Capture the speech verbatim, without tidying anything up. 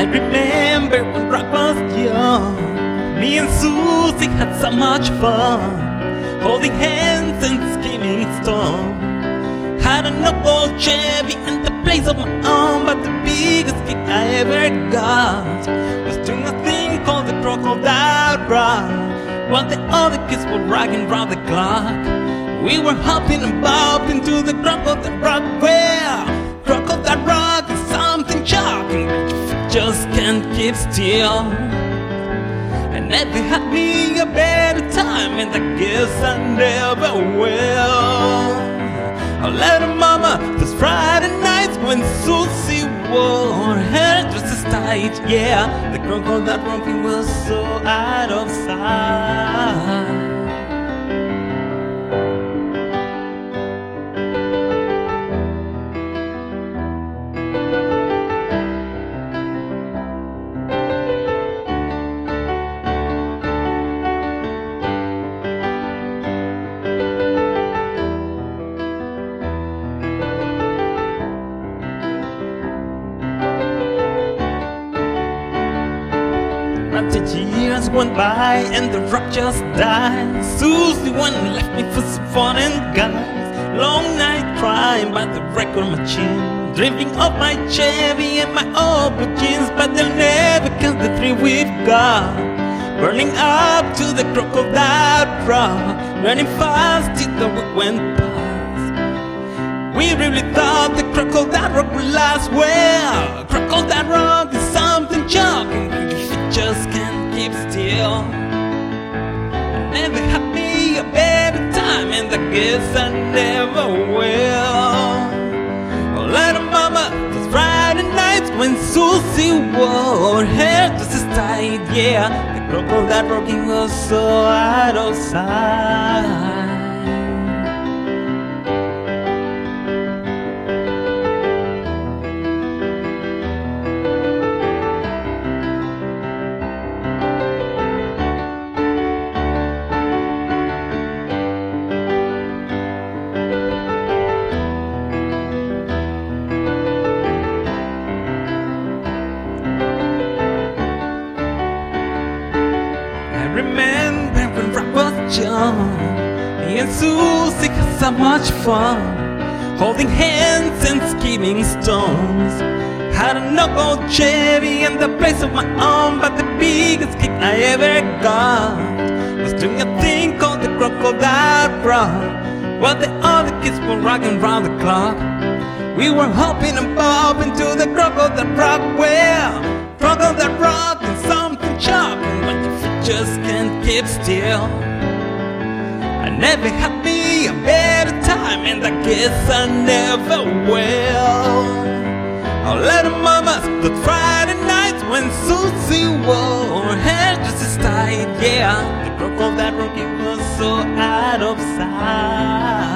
remember when rock was young. Me and Susie had so much fun, holding hands and skimming stone. Had an old Chevy and the place of my own, but the biggest kick I ever got was doing a thing called the crocodile rock, while the other kids were rocking round the clock. We were hopping and bopping to the crocodile rock. Well, crocodile rock is something shocking, just can't keep still. I never had me a better time, and I guess I never will. I let her mama those Friday nights when Susie wore her dresses tight. Yeah, the crocodile rocking was so out of sight. The years went by and the rock just died. Susie went and left me for some fun and guys. Long night crying by the record machine, drifting off my Chevy and my old blue jeans. But they'll never count the three we've got, burning up to the crocodile rock, running fast till the week went past. We really thought the crocodile rock would last. Well, crocodile rock is something shocking, just can't keep still. I never had me a better time, and I guess I never will. Oh, little mama, those Friday nights when Susie wore her dresses tight. Yeah, the crocodile rocking was so out of sight. Remember when rock was young, me and Susie had so much fun, holding hands and skimming stones. Had an old Chevy and the place of my own, but the biggest kick I ever got was doing a thing called the crocodile rock, while the other kids were rocking round the clock. We were hopping and bobbing to the crocodile rock. Well, crocodile rock is something shocking, but you just can't keep still. I never had me a better time, and I guess I never will. Oh, little mamas, the Friday nights when Susie wore her dresses tight. Yeah, the crocodile rocking was so out of sight.